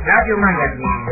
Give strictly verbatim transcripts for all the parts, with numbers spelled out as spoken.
Radio Magazine.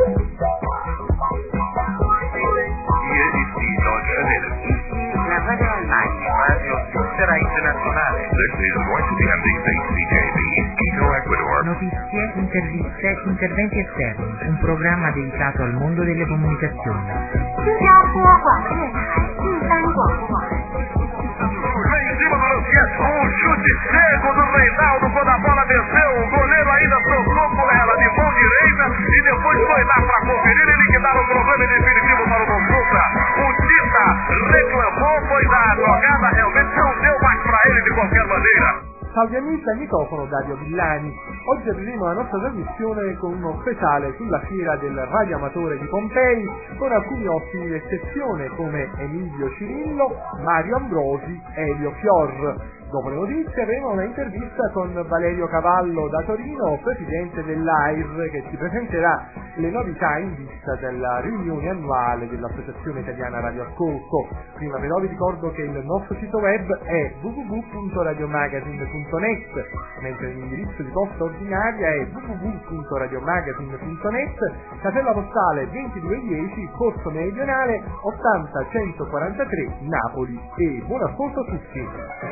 Hier ist die Deutsche Welle. La Radio Almagna. Radio Svizzera Internazionale. This is Washington D C, C J B, Quito, Ecuador. Notizie, interviste, interventi esterni. Un programma dedicato al mondo delle comunicazioni. 新加坡广播电台第三广播网。 Lá em cima do Luciano, um chute cego do Reinaldo quando a bola desceu. O goleiro ainda soltou com ela de mão direita e depois foi lá para conferir e liquidar o problema definitivo para o Bonsuta. O Tita reclamou, pois a jogada realmente não deu mais para ele de qualquer maneira. Salve amici, al microfono Dario Villani. Oggi apriremo la nostra trasmissione con uno speciale sulla fiera del radioamatore di Pompei, con alcuni ospiti di eccezione come Emilio Cirillo, Mario Ambrosi e Elio Fior. Dopo le notizie avremo una intervista con Valerio Cavallo da Torino, presidente dell'A I R, che ci presenterà le novità in vista della riunione annuale dell'Associazione Italiana Radio Ascolto. Prima però vi ricordo che il nostro sito web è w w w punto radiomagazine punto net, mentre l'indirizzo di posta ordinaria è w w w punto radiomagazine punto net, casella postale ventidue dieci, Corso Meridionale ottanta centoquarantatré, Napoli. E buon ascolto a tutti!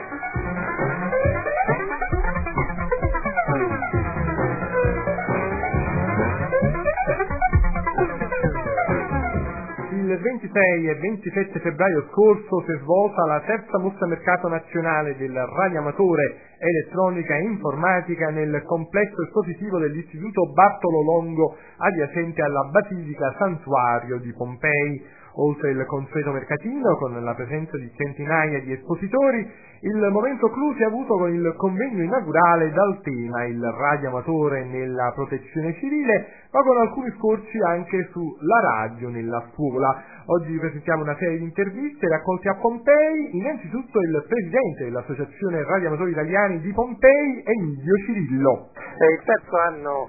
Il ventisei e ventisette febbraio scorso si è svolta la terza mostra mercato nazionale del radioamatore, elettronica e informatica nel complesso espositivo dell'Istituto Bartolo Longo adiacente alla Basilica Santuario di Pompei. Oltre il consueto mercatino, con la presenza di centinaia di espositori, il momento clou si è avuto con il convegno inaugurale dal tema il radioamatore nella protezione civile, ma con alcuni scorci anche sulla radio nella scuola. Oggi vi presentiamo una serie di interviste raccolte a Pompei, innanzitutto il presidente dell'Associazione Radioamatori Italiani di Pompei, Emilio Cirillo. È il terzo anno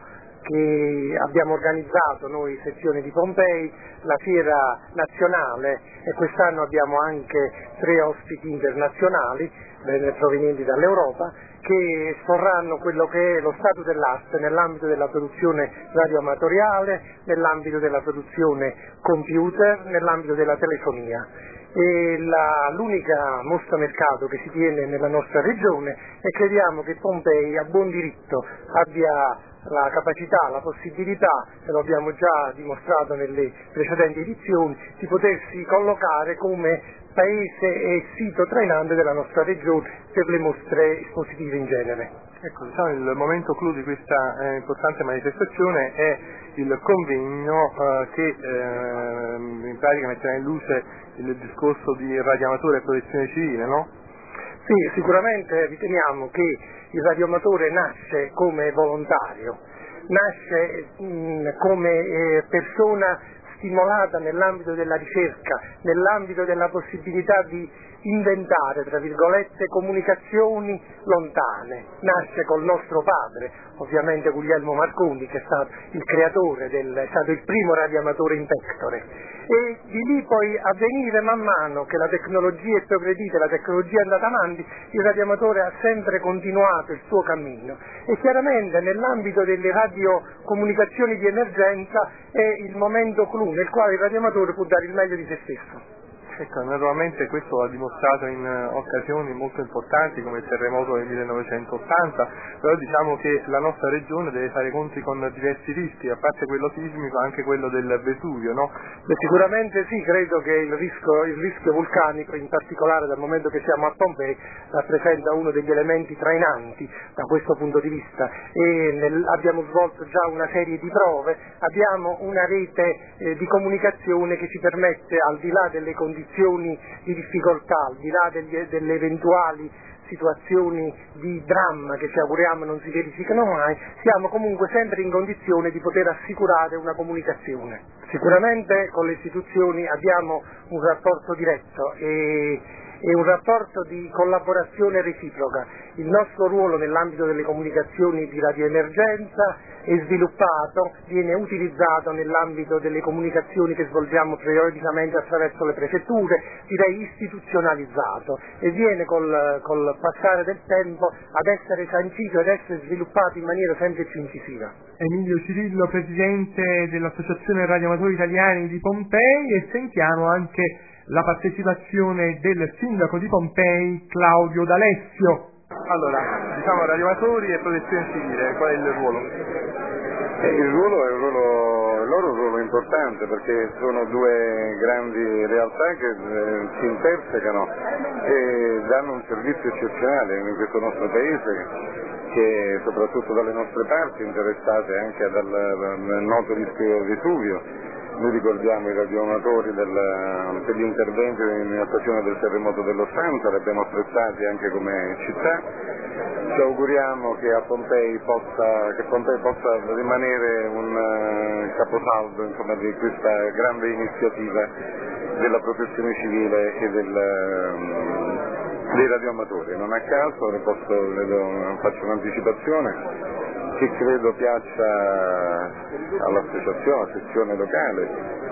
che abbiamo organizzato noi sezione di Pompei, la fiera nazionale, e quest'anno abbiamo anche tre ospiti internazionali provenienti dall'Europa che esporranno quello che è lo stato dell'arte nell'ambito della produzione radioamatoriale, nell'ambito della produzione computer, nell'ambito della telefonia. E la, l'unica mostra mercato che si tiene nella nostra regione, e crediamo che Pompei a buon diritto abbia la capacità, la possibilità, e lo abbiamo già dimostrato nelle precedenti edizioni, di potersi collocare come paese e sito trainante della nostra regione per le mostre espositive in genere. Ecco, diciamo, il momento clou di questa eh, importante manifestazione è il convegno eh, che eh, in pratica metterà in luce il discorso di radioamatore e protezione civile, no? Sì, sicuramente riteniamo che il radioamatore nasce come volontario, nasce mh, come eh, persona stimolata nell'ambito della ricerca, nell'ambito della possibilità di inventare, tra virgolette, comunicazioni lontane. Nasce col nostro padre, ovviamente Guglielmo Marconi, che è stato il creatore, del, è stato il primo radioamatore in pectore, e di lì poi a venire man mano che la tecnologia è progredita, la tecnologia è andata avanti, il radioamatore ha sempre continuato il suo cammino, e chiaramente nell'ambito delle radiocomunicazioni di emergenza è il momento clou nel quale il radioamatore può dare il meglio di se stesso. Ecco, naturalmente questo l'ha dimostrato in uh, occasioni molto importanti come il terremoto del millenovecentottanta, però diciamo che la nostra regione deve fare conti con diversi rischi, a parte quello sismico anche quello del Vesuvio, no? Beh, sicuramente sì, credo che il rischio, il rischio vulcanico, in particolare dal momento che siamo a Pompei, rappresenta uno degli elementi trainanti da questo punto di vista, e nel, abbiamo svolto già una serie di prove, abbiamo una rete eh, di comunicazione che ci permette, al di là delle condizioni di difficoltà, al di là degli, delle eventuali situazioni di dramma che ci auguriamo non si verificano mai, siamo comunque sempre in condizione di poter assicurare una comunicazione. Sicuramente con le istituzioni abbiamo un rapporto diretto e è un rapporto di collaborazione reciproca. Il nostro ruolo nell'ambito delle comunicazioni di radioemergenza è sviluppato, viene utilizzato nell'ambito delle comunicazioni che svolgiamo periodicamente attraverso le prefetture, direi istituzionalizzato, e viene col, col passare del tempo ad essere sancito ed essere sviluppato in maniera sempre più incisiva. Emilio Cirillo, presidente dell'Associazione Radioamatori Italiani di Pompei, e sentiamo anche la partecipazione del sindaco di Pompei, Claudio D'Alessio. Allora, diciamo radioamatori e protezione civile, qual è il ruolo? Eh, il ruolo è un ruolo, il loro è un ruolo importante, perché sono due grandi realtà che eh, si intersecano e danno un servizio eccezionale in questo nostro paese, che soprattutto dalle nostre parti, interessate anche dal, dal noto rischio Vesuvio. Noi ricordiamo i radioamatori del, per gli interventi in occasione del terremoto dell'ottanta, li abbiamo apprezzati anche come città. Ci auguriamo che a Pompei possa, che Pompei possa rimanere un uh, caposaldo, insomma, di questa grande iniziativa della protezione civile e del, um, dei radioamatori. Non a caso, ne posso, vedo, faccio un'anticipazione, che credo piaccia all'associazione, alla sezione locale.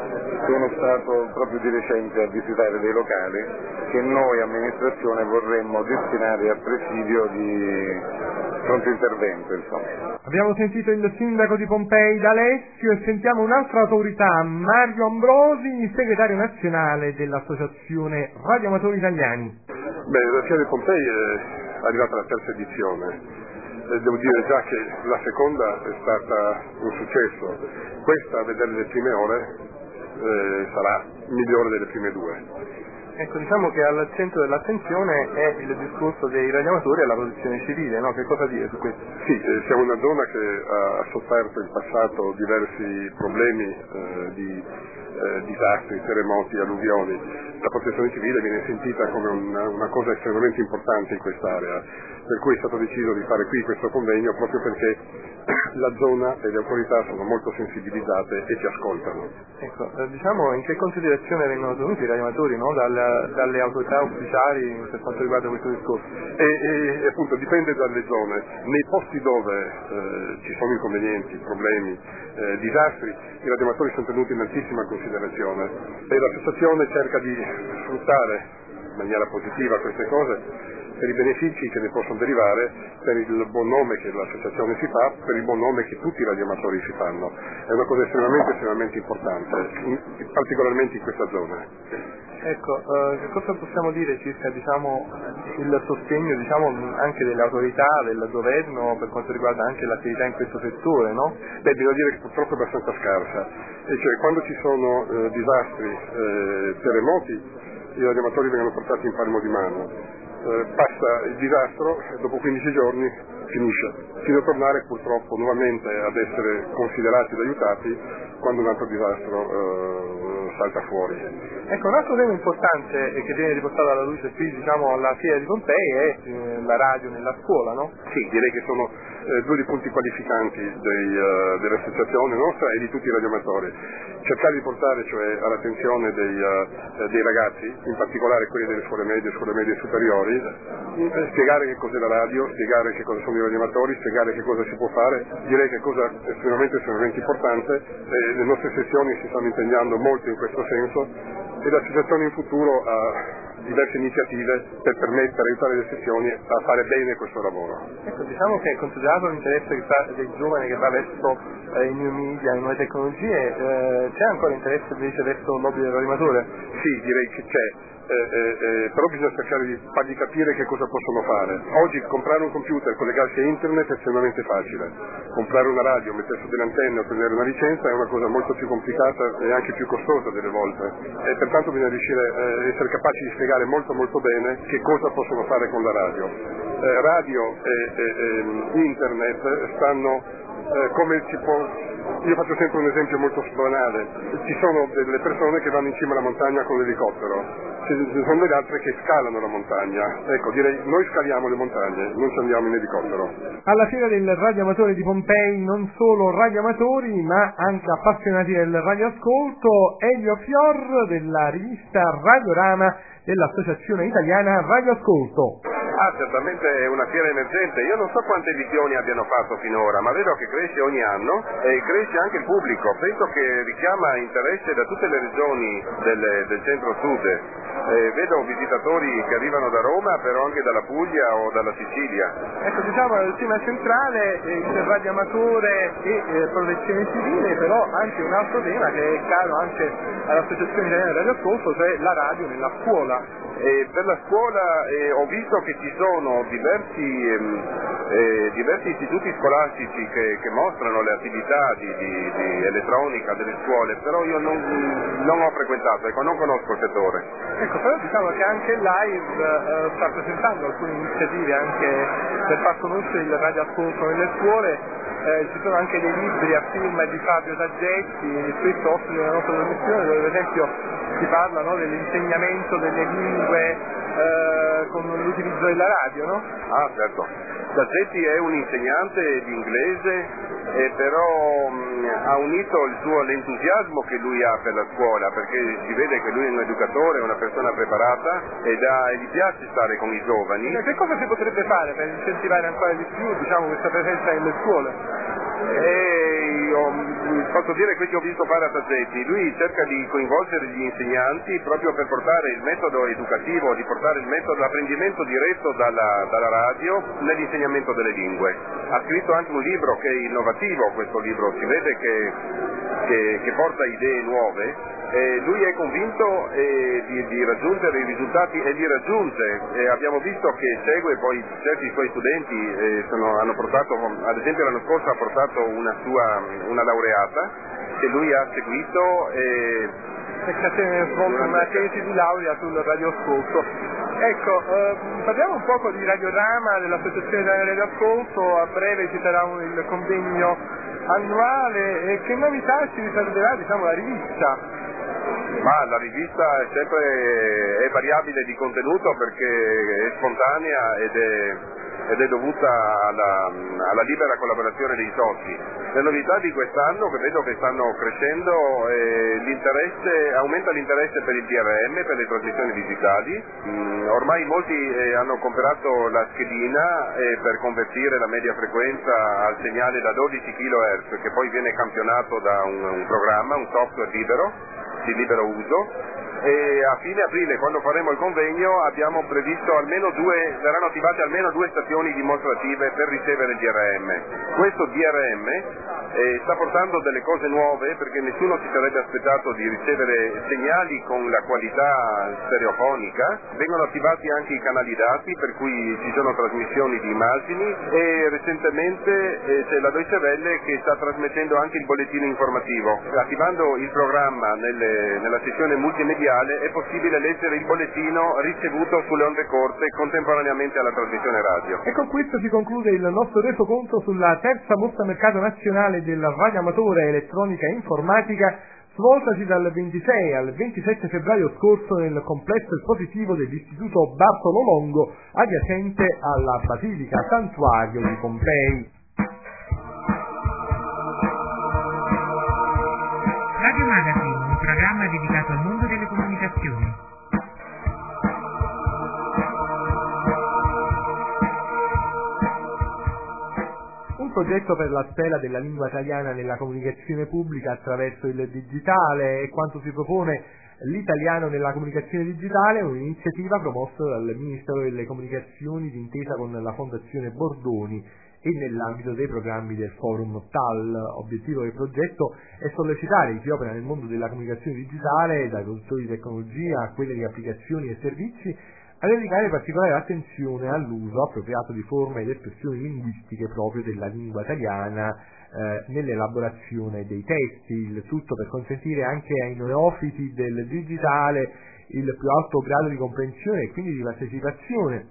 Sono stato proprio di recente a visitare dei locali che noi amministrazione vorremmo destinare a presidio di pronto intervento, insomma. Abbiamo sentito il sindaco di Pompei D'Alessio e sentiamo un'altra autorità, Mario Ambrosi, segretario nazionale dell'Associazione Radioamatori Italiani. Bene, la fiera di Pompei è arrivata alla terza edizione. Devo dire già che la seconda è stata un successo. Questa, a vedere le prime ore, eh, sarà migliore delle prime due. Ecco, diciamo che al centro dell'attenzione è il discorso dei radioamatori e la protezione civile, no? Che cosa dire su questo? Sì, eh, siamo una zona che ha sofferto in passato diversi problemi eh, di eh, disastri, terremoti, alluvioni. La protezione civile viene sentita come una, una cosa estremamente importante in quest'area, per cui è stato deciso di fare qui questo convegno proprio perché la zona e le autorità sono molto sensibilizzate e ci ascoltano. Ecco, eh, diciamo in che considerazione vengono tenuti i radioamatori, no? Dal, dalle autorità ufficiali per quanto riguarda questo discorso? E, e, e appunto dipende dalle zone. Nei posti dove eh, ci sono inconvenienti, problemi, eh, disastri, i radioamatori sono tenuti in altissima considerazione e l'associazione cerca di sfruttare in maniera positiva queste cose per i benefici che ne possono derivare, per il buon nome che l'associazione si fa, per il buon nome che tutti i radioamatori si fanno. È una cosa estremamente, estremamente importante, in, particolarmente in questa zona. Ecco, eh, che cosa possiamo dire circa diciamo, il sostegno diciamo, anche delle autorità, del governo per quanto riguarda anche l'attività in questo settore, no? Beh, devo dire che purtroppo è abbastanza scarsa, e cioè quando ci sono eh, disastri, eh, terremoti, i radioamatori vengono portati in palmo di mano. Eh, passa il disastro e dopo quindici giorni finisce, fino a tornare purtroppo nuovamente ad essere considerati ed aiutati quando un altro disastro eh, salta fuori. Ecco, un altro tema importante e che viene riportato alla luce qui diciamo alla fiera di Pompei è eh, la radio nella scuola, no? Sì, direi che sono eh, due dei punti qualificanti dei, uh, dell'associazione nostra e di tutti i radioamatori. Cercare di portare cioè all'attenzione dei, uh, dei ragazzi, in particolare quelli delle scuole medie, scuole medie superiori, eh, spiegare che cos'è la radio, spiegare che cosa sono i radioamatori, spiegare che cosa si può fare. Direi che è cosa estremamente estremamente importante e le nostre sezioni si stanno impegnando molto in questo senso e l'associazione in futuro ha diverse iniziative per permettere, aiutare le sezioni a fare bene questo lavoro. Ecco, diciamo che considerato l'interesse che fa, dei giovani che va verso eh, i new media, le nuove tecnologie, eh, c'è ancora interesse invece verso l'hobby del radioamatore? Sì, direi che c'è. Eh, eh, eh, però bisogna cercare di fargli capire che cosa possono fare. Oggi comprare un computer, collegarsi a internet è estremamente facile, comprare una radio, mettere su delle antenne o prendere una licenza è una cosa molto più complicata e anche più costosa delle volte e pertanto bisogna riuscire a eh, essere capaci di spiegare molto molto bene che cosa possono fare con la radio. Eh, radio e, e, e internet stanno eh, come si può, io faccio sempre un esempio molto banale, ci sono delle persone che vanno in cima alla montagna con l'elicottero, ci sono delle altre che scalano la montagna, ecco direi noi scaliamo le montagne, non ci andiamo in elicottero. Alla fiera del radioamatore di Pompei non solo radioamatori ma anche appassionati del radioascolto. Elio Fior della rivista Radiorama dell'Associazione Italiana Radioascolto. Ah, certamente è una fiera emergente. Io non so quante edizioni abbiano fatto finora, ma vedo che cresce ogni anno e cresce anche il pubblico. Penso che richiama interesse da tutte le regioni del, del centro-sud. Eh, vedo visitatori che arrivano da Roma, però anche dalla Puglia o dalla Sicilia. Ecco, diciamo il tema centrale è il radioamatore e eh, protezione civile, però anche un altro tema che è caro anche all'Associazione Italiana Radioascolto, cioè la radio nella scuola. E per la scuola eh, ho visto che ci sono diversi, ehm, eh, diversi istituti scolastici che, che mostrano le attività di, di, di elettronica delle scuole, però io non, non ho frequentato, ecco, non conosco il settore. Ecco, però diciamo che anche Live eh, sta presentando alcune iniziative anche per far conoscere il radioascolto nelle scuole. Eh, ci sono anche dei libri a firma di Fabio Taggetti, spesso ospiti della nostra trasmissione, dove per esempio si parla, no, dell'insegnamento delle lingue eh, con l'utilizzo della radio, no? Ah, certo. Taggetti è un insegnante di inglese, eh, però mh, ha unito il suo l'entusiasmo che lui ha per la scuola, perché si vede che lui è un educatore, una persona preparata ed ha, e gli piace stare con i giovani. E che cosa si potrebbe fare per incentivare ancora di più, diciamo, questa presenza nelle scuole? E io posso dire quello che ho visto fare a Taggetti, lui cerca di coinvolgere gli insegnanti proprio per portare il metodo educativo, di portare il metodo l'apprendimento diretto dalla, dalla radio nell'insegnamento delle lingue. Ha scritto anche un libro che è innovativo, questo libro, si vede che, che, che porta idee nuove. E lui è convinto eh, di, di raggiungere i risultati e li raggiunge. E abbiamo visto che segue poi certi suoi studenti, eh, sono, hanno portato, ad esempio l'anno scorso ha portato una sua una laureata che lui ha seguito e ha svolto una tesi di laurea sul radioascolto. Ecco, eh, parliamo un poco di Radiorama dell'Associazione Italiana Radioascolto, a breve ci sarà un, il convegno annuale e che novità ci riserverà, diciamo, la rivista? Ma la rivista è sempre è variabile di contenuto perché è spontanea ed è, ed è dovuta alla, alla libera collaborazione dei soci. Le novità di quest'anno, che vedo che stanno crescendo, eh, l'interesse, aumenta l'interesse per il D R M, per le trasmissioni digitali. Mm, ormai molti eh, hanno comprato la schedina eh, per convertire la media frequenza al segnale da dodici chilohertz, che poi viene campionato da un, un programma, un software libero, di libero uso, e a fine aprile, quando faremo il convegno, abbiamo previsto almeno due, saranno attivate almeno due stazioni dimostrative per ricevere il D R M. Questo D R M eh, sta portando delle cose nuove, perché nessuno si sarebbe aspettato di ricevere segnali con la qualità stereofonica. Vengono attivati anche i canali dati, per cui ci sono trasmissioni di immagini, e recentemente eh, c'è la Deutsche Welle che sta trasmettendo anche il bollettino informativo. Attivando il programma nelle, nella sessione multimediale è possibile leggere il bollettino ricevuto sulle onde corte contemporaneamente alla trasmissione radio. E con questo si conclude il nostro resoconto sulla terza mostra mercato nazionale del radioamatore elettronica e informatica, svoltasi dal ventisei al ventisette febbraio scorso nel complesso espositivo dell'Istituto Bartolo Longo, adiacente alla Basilica Santuario di Pompei. Radio Magazine, un programma dedicato al mondo delle comunicazioni. Un progetto per la tutela della lingua italiana nella comunicazione pubblica attraverso il digitale e quanto si propone l'italiano nella comunicazione digitale, un'iniziativa promossa dal Ministero delle Comunicazioni d'intesa con la Fondazione Bordoni e nell'ambito dei programmi del Forum T A L. Obiettivo del progetto è sollecitare chi opera nel mondo della comunicazione digitale, dai produttori di tecnologia a quelli di applicazioni e servizi, a dedicare particolare attenzione all'uso appropriato di forme ed espressioni linguistiche proprio della lingua italiana eh, nell'elaborazione dei testi, il tutto per consentire anche ai neofiti del digitale il più alto grado di comprensione e quindi di partecipazione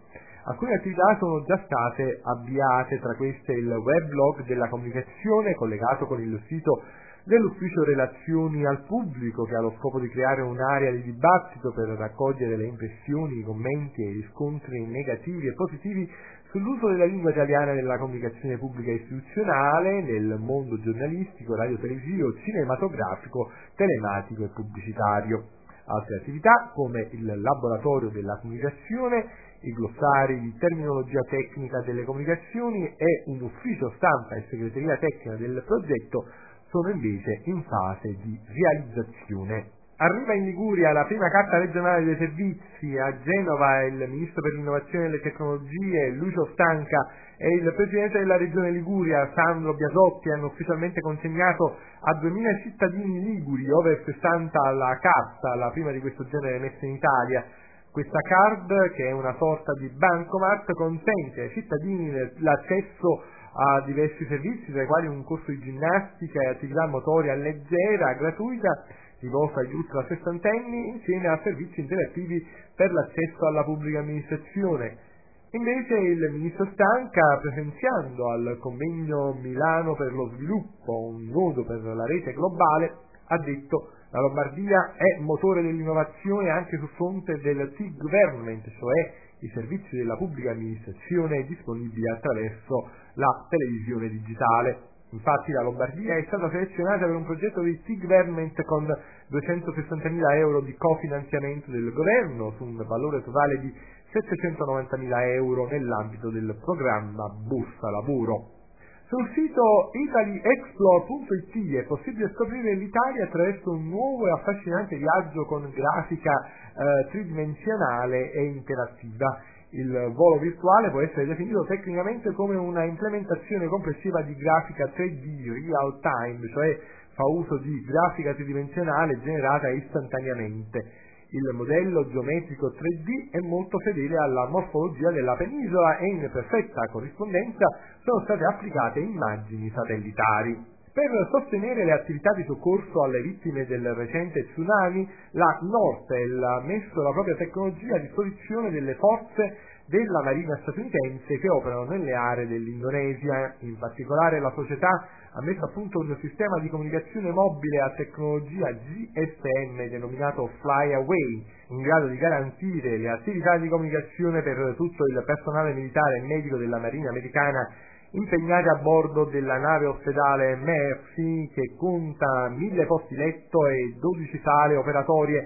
Alcune attività sono già state avviate, tra queste il weblog della comunicazione collegato con il sito dell'Ufficio Relazioni al Pubblico, che ha lo scopo di creare un'area di dibattito per raccogliere le impressioni, i commenti e i riscontri negativi e positivi sull'uso della lingua italiana nella comunicazione pubblica istituzionale, nel mondo giornalistico, radiotelevisivo, cinematografico, telematico e pubblicitario. Altre attività come il laboratorio della comunicazione, i glossari di terminologia tecnica delle comunicazioni e un ufficio stampa e segreteria tecnica del progetto sono invece in fase di realizzazione. Arriva in Liguria la prima carta regionale dei servizi. A Genova il ministro per l'innovazione e le tecnologie Lucio Stanca e il presidente della regione Liguria Sandro Biasotti hanno ufficialmente consegnato a duemila cittadini liguri over sessanta la carta, la prima di questo genere messa in Italia. Questa card, che è una sorta di bancomat, consente ai cittadini l'accesso a diversi servizi, tra i quali un corso di ginnastica e attività motoria leggera, gratuita, rivolta agli ultra sessantenni, insieme a servizi interattivi per l'accesso alla pubblica amministrazione. Invece il ministro Stanca, presenziando al convegno Milano per lo sviluppo, un nodo per la rete globale, ha detto: la Lombardia è motore dell'innovazione anche sul fronte del T-Government, cioè i servizi della pubblica amministrazione disponibili attraverso la televisione digitale. Infatti la Lombardia è stata selezionata per un progetto di T-Government con duecentosessantamila euro di cofinanziamento del governo su un valore totale di settecentonovantamila euro nell'ambito del programma Borsa Lavoro. Sul sito italy explore punto it è possibile scoprire l'Italia attraverso un nuovo e affascinante viaggio con grafica eh, tridimensionale e interattiva. Il volo virtuale può essere definito tecnicamente come una implementazione complessiva di grafica tre D real time, cioè fa uso di grafica tridimensionale generata istantaneamente. Il modello geometrico tre D è molto fedele alla morfologia della penisola e in perfetta corrispondenza sono state applicate immagini satellitari. Per sostenere le attività di soccorso alle vittime del recente tsunami, la Nortel ha messo la propria tecnologia a disposizione delle forze della Marina statunitense che operano nelle aree dell'Indonesia. In particolare la società ha messo a punto un sistema di comunicazione mobile a tecnologia G S M denominato Fly Away, in grado di garantire le attività di comunicazione per tutto il personale militare e medico della Marina americana impegnati a bordo della nave ospedale Mercy, che conta mille posti letto e dodici sale operatorie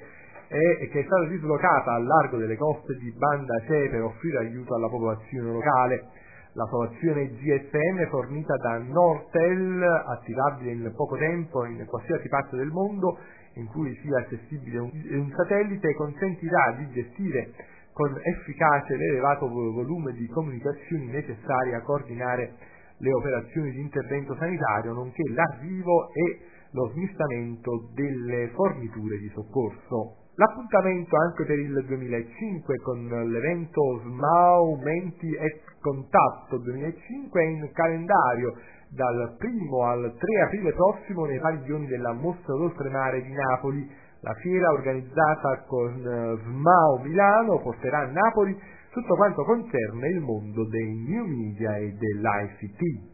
e che è stata dislocata al largo delle coste di Banda Aceh per offrire aiuto alla popolazione locale. La soluzione G S M fornita da Nortel, attivabile in poco tempo in qualsiasi parte del mondo in cui sia accessibile un, un satellite, consentirà di gestire con efficacia l'elevato volume di comunicazioni necessarie a coordinare le operazioni di intervento sanitario, nonché l'arrivo e lo smistamento delle forniture di soccorso. L'appuntamento anche per il duemilacinque con l'evento SMAU Menti et Contatto duemilacinque è in calendario dal primo al tre aprile prossimo nei padiglioni della Mostra d'Oltremare di Napoli. La fiera, organizzata con SMAU Milano, porterà a Napoli tutto quanto concerne il mondo dei new media e dell'I C T.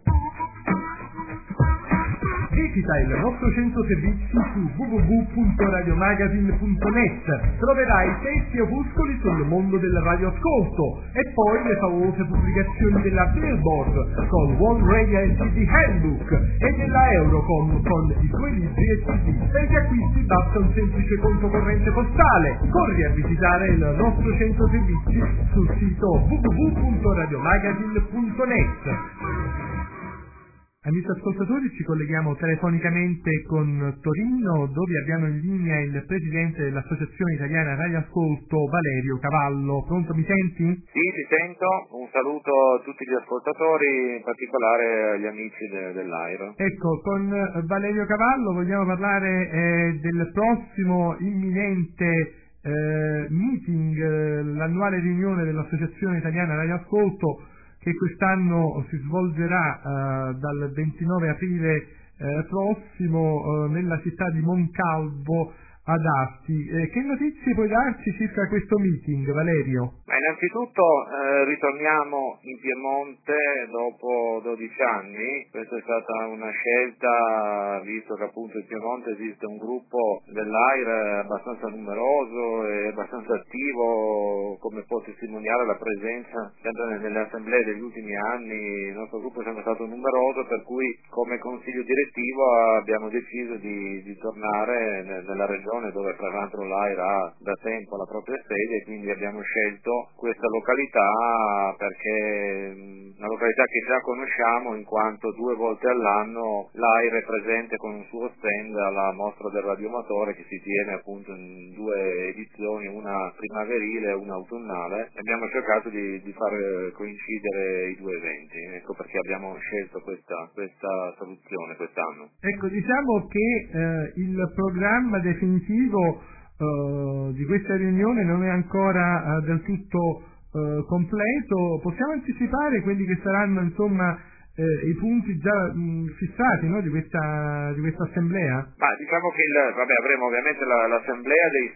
Visita il nostro centro servizi su w w w punto radiomagazine punto net. Troverai testi e opuscoli sul mondo del radioascolto e poi le famose pubblicazioni della Billboard con One Radio L C D Handbook e della Eurocom con i suoi libri e C D. Per gli acquisti basta un semplice conto corrente postale. Corri a visitare il nostro centro servizi sul sito w w w punto radiomagazine punto net. Amici ascoltatori, ci colleghiamo telefonicamente con Torino, dove abbiamo in linea il presidente dell'Associazione Italiana Radioascolto, Valerio Cavallo. Pronto, mi senti? Sì, ti sento. Un saluto a tutti gli ascoltatori, in particolare agli amici de- dell'Airo. Ecco, con Valerio Cavallo vogliamo parlare eh, del prossimo imminente eh, meeting, eh, l'annuale riunione dell'Associazione Italiana Radioascolto, che quest'anno si svolgerà uh, dal ventinove aprile uh, prossimo uh, nella città di Moncalvo a darti. Eh, che notizie puoi darci circa questo meeting, Valerio? Ma innanzitutto eh, ritorniamo in Piemonte dopo dodici anni. Questa è stata una scelta, visto che appunto in Piemonte esiste un gruppo dell'A I R abbastanza numeroso e abbastanza attivo, come può testimoniare la presenza sempre nelle assemblee degli ultimi anni. Il nostro gruppo è sempre stato numeroso, per cui come consiglio direttivo abbiamo deciso di, di tornare nella regione dove tra l'altro l'A I R ha da tempo la propria sede, e quindi abbiamo scelto questa località perché una località che già conosciamo, in quanto due volte all'anno l'A I R è presente con un suo stand alla mostra del radioamatore, che si tiene appunto in due edizioni, una primaverile e una autunnale. Abbiamo cercato di, di far coincidere i due eventi, ecco perché abbiamo scelto questa, questa soluzione quest'anno. Ecco, diciamo che eh, il programma definitivo uh, di questa riunione non è ancora uh, del tutto uh, completo. Possiamo anticipare quelli che saranno insomma eh, i punti già mh, fissati, no, di questa di questa assemblea? Ma diciamo che il, vabbè, avremo ovviamente la, l'assemblea dei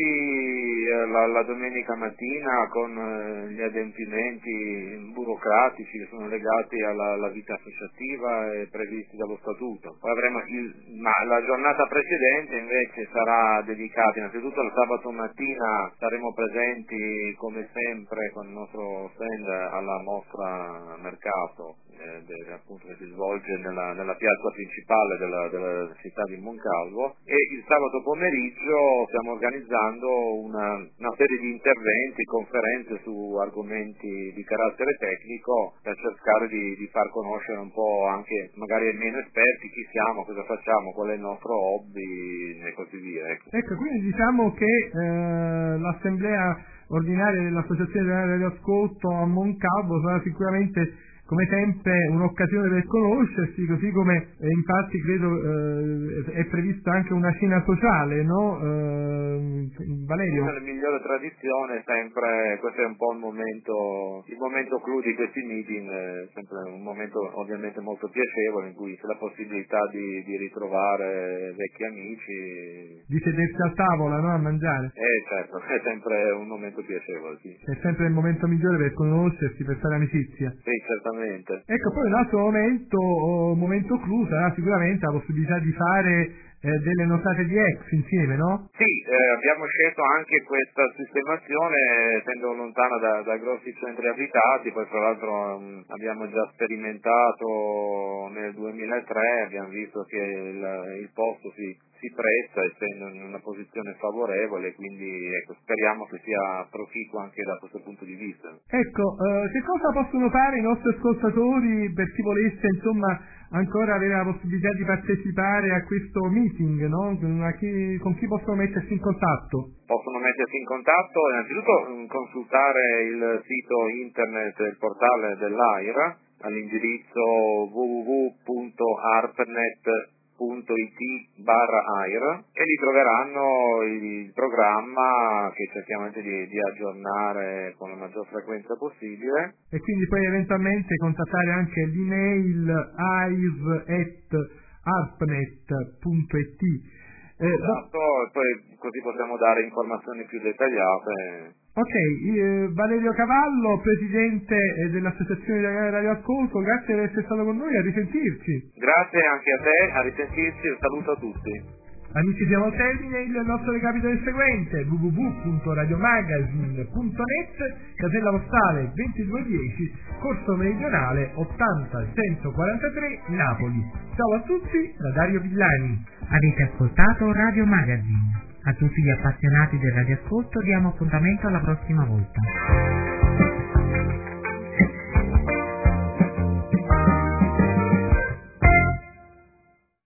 soci eh, la, la domenica mattina con eh, gli adempimenti burocratici che sono legati alla, alla vita associativa e previsti dallo statuto. Poi avremo il, ma la giornata precedente invece sarà dedicata innanzitutto al sabato mattina. Saremo presenti come sempre con il nostro stand alla mostra mercato eh, de, appunto che si svolge nella, nella piazza principale della, della città di Moncalvo, e il sabato pomeriggio stiamo organizzando una, una serie di interventi, conferenze su argomenti di carattere tecnico per cercare di, di far conoscere un po' anche magari ai meno esperti chi siamo, cosa facciamo, qual è il nostro hobby e così via. Ecco, ecco quindi diciamo che eh, l'assemblea ordinaria dell'Associazione Italiana di Radioascolto a Moncalvo sarà sicuramente come sempre un'occasione per conoscersi, così come eh, infatti credo eh, è prevista anche una cena sociale, no? Eh, Valerio? La migliore tradizione, sempre questo è un po' il momento il momento clou di questi meeting, è sempre un momento ovviamente molto piacevole in cui c'è la possibilità di, di ritrovare vecchi amici, di sedersi a tavola, no? A mangiare. Eh certo, è sempre un momento piacevole, sì. È sempre il momento migliore per conoscersi, per fare amicizia. Sì, certamente. Ecco, poi un altro momento, oh, momento clou sarà sicuramente la possibilità di fare eh, delle notate di ex insieme, no? Sì, eh, abbiamo scelto anche questa sistemazione essendo lontana da, da grossi centri abitati, poi tra l'altro mh, abbiamo già sperimentato nel duemilatré, abbiamo visto che il, il posto si, si presta essendo in una posizione favorevole, quindi ecco, speriamo che sia proficuo anche da questo punto di vista. Ecco, eh, che cosa possono fare i nostri ascoltatori per chi volesse insomma ancora avere la possibilità di partecipare a questo meeting, no? Con chi, con chi possono mettersi in contatto? Possono mettersi in contatto innanzitutto consultare il sito internet, il portale dell'A I R all'indirizzo w w w punto arpnet punto it barra A I R e lì troveranno il programma che cerchiamo di, di aggiornare con la maggior frequenza possibile. E quindi poi eventualmente contattare anche l'email a i r at arpnet punto it. Eh, esatto, e poi così possiamo dare informazioni più dettagliate. Ok, eh, Valerio Cavallo, presidente eh, dell'Associazione Italiana Radioascolto, grazie per essere stato con noi, a risentirci. Grazie anche a te, a risentirci, un saluto a tutti. Amici, siamo al termine, il nostro recapito è il seguente: w w w punto radiomagazine punto net, casella postale ventidue dieci, Corso Meridionale ottanta centoquarantatré, Napoli. Ciao a tutti da Dario Villani. Avete ascoltato Radio Magazine. A tutti gli appassionati del radioascolto diamo appuntamento alla prossima volta.